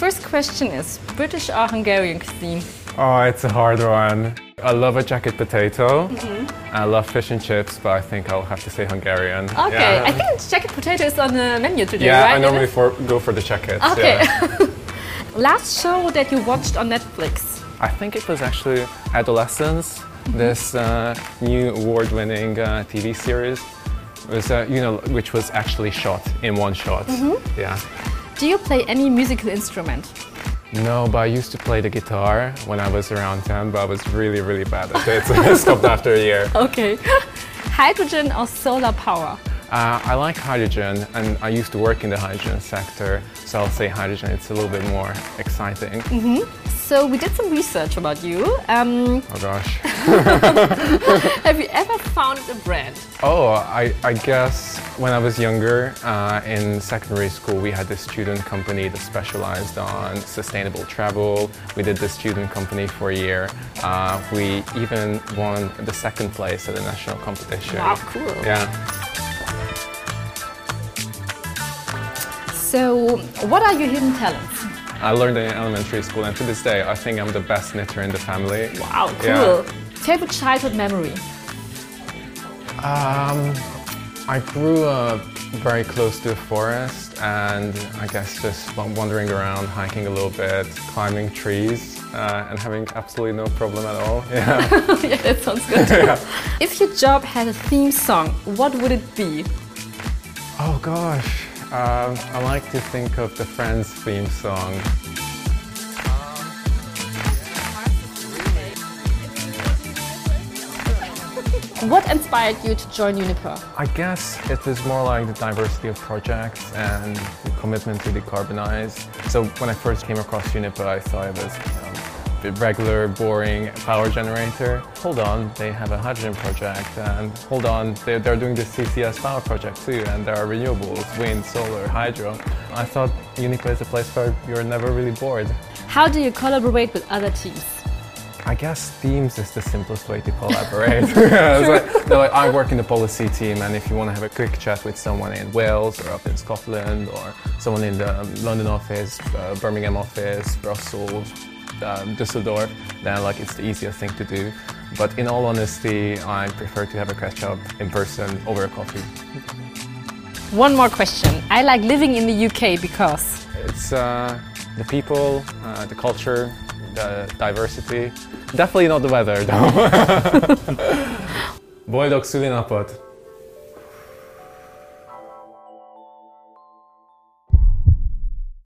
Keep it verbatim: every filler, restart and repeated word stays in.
first question is British or Hungarian cuisine? Oh, it's a hard one. I love a jacket potato. Mm-hmm. I love fish and chips, but I think I'll have to say Hungarian. Okay, yeah. I think jacket potato is on the menu today, yeah, right? I normally for, go for the jackets. Okay. Yeah. Last show that you watched on Netflix? I think it was actually Adolescence, mm-hmm. this uh, new award-winning uh, T V series, it was, uh, you know, which was actually shot in one shot. Mm-hmm. Yeah. Do you play any musical instrument? No, but I used to play the guitar when I was around ten, but I was really, really bad at it, so I stopped after a year. Okay. Hydrogen or solar power? Uh, I like hydrogen, and I used to work in the hydrogen sector, so I'll say hydrogen. It's a little bit more exciting. Mm-hmm. So we did some research about you. Um, oh gosh. Have you ever founded a brand? Oh, I, I guess when I was younger, uh, in secondary school, we had this student company that specialized on sustainable travel. We did this student company for a year. Uh, we even won the second place at a national competition. Wow, cool. Yeah. So, what are your hidden talents? I learned in elementary school, and to this day, I think I'm the best knitter in the family. Wow, cool. Yeah. Favorite childhood memory? Um, I grew up very close to a forest, and I guess just wandering around, hiking a little bit, climbing trees, uh, and having absolutely no problem at all. Yeah, yeah, that sounds good. Yeah. If your job had a theme song, what would it be? Oh gosh. Um, I like to think of the Friends theme song. What inspired you to join Uniper? I guess it was more like the diversity of projects and the commitment to decarbonize. So when I first came across Uniper, I thought it was you know, the regular, boring power generator. Hold on, they have a hydrogen project, and hold on, they're, they're doing the C C S power project too, and there are renewables, wind, solar, hydro. I thought Uniper is a place where you're never really bored. How do you collaborate with other teams? I guess teams is the simplest way to collaborate. It's like, like, I work in the policy team, and if you want to have a quick chat with someone in Wales or up in Scotland, or someone in the London office, uh, Birmingham office, Brussels, Um, Düsseldorf, then like it's the easiest thing to do. But in all honesty, I prefer to have a catch up in person over a coffee. One more question. I like living in the U K because? It's uh, the people, uh, the culture, the diversity. Definitely not the weather though. Boldog szülinapot!